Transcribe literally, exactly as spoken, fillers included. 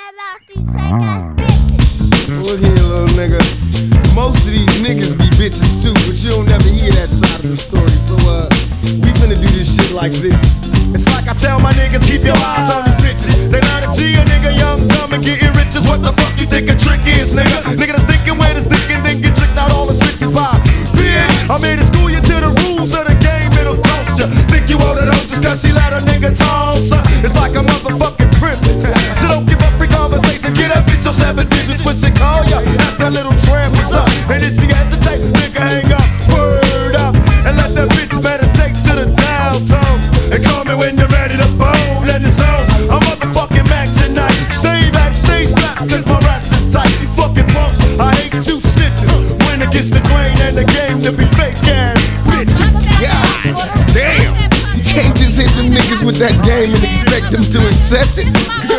about these fake ass bitches. Look here, little nigga. Most of these niggas be bitches too, but you don't never hear that side of the story. So, uh, we finna do this shit like this. It's like I tell my niggas, keep your eyes on these bitches. They love to G a nigga, young, dumb, and getting riches. What the fuck you think a trick is, nigga? Nigga that's thinking with his dick and then get tricked out all his riches by bitch. I'm here to school you to the rules of the game, it'll cost you. Think you owe it up just cause she let a nigga toss her. It's like a motherfucking privilege. So don't give up free conversation, get that bitch your seven digits when she call ya. Ask that little tramp what's up. And if she hesitate, nigga hang up, word up. And let that bitch meditate to the downtown. And call me when you're ready to bone and it's on. I'm motherfucking Mac tonight. Stay back, stay back, cause my raps is tight. You fucking punks, I hate you snitches. When it gets the grain and the game to be fake ass bitches. God damn! You can't just hit them niggas with that game and expect them to accept it.